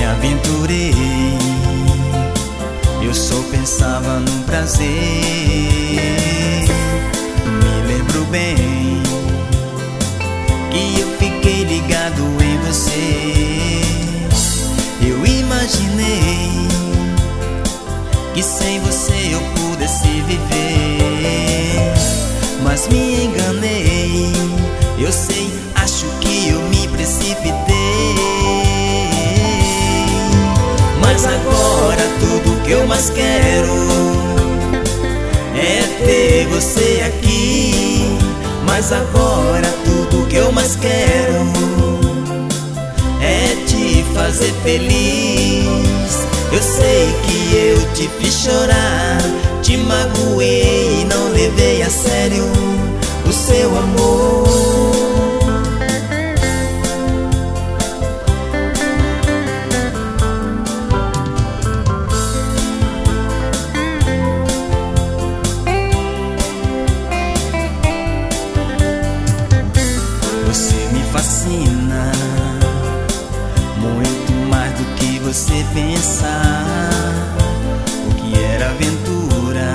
aventurei, eu só pensava num prazer. Me lembro bem que eu fiquei ligado em você. Eu imaginei que sem você eu pudesse viver, mas me enganei. Eu sei, acho que eu me precipitei. Mas agora tudo que eu mais quero é ter você aqui. Mas agora tudo que eu mais quero é te fazer feliz. Eu sei que eu te fiz chorar, te magoei e não levei a sério o seu amor. Você me fascina muito mais do que você pensa. O que era aventura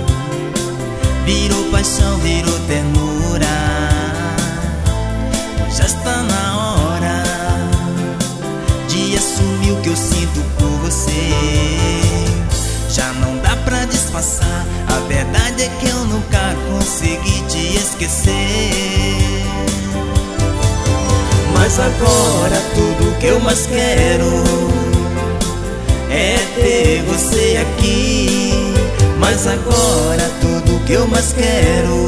virou paixão, virou ternura. Já está na hora de assumir o que eu sinto por você. Já não dá pra disfarçar, a verdade é que eu nunca consegui te esquecer. Mas agora tudo que eu mais quero é ter você aqui. Mas agora tudo que eu mais quero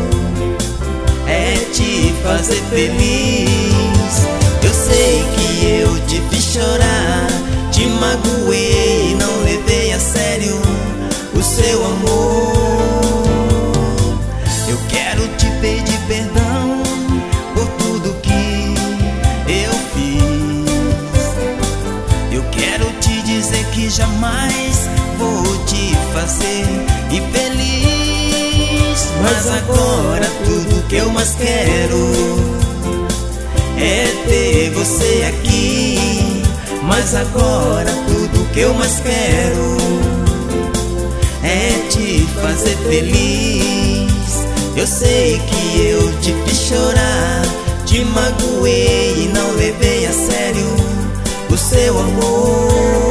é te fazer feliz. Eu sei que eu te fiz chorar, te magoei e não levei a sério o seu amor. Eu quero te pedir perdão por tudo que eu fiz. Eu quero te dizer que jamais vou te fazer infeliz. Mas agora tudo que eu mais quero é ter você aqui. Mas agora tudo que eu mais quero é te fazer feliz. Eu sei que eu te fiz chorar, te magoei e não levei a sério o seu amor.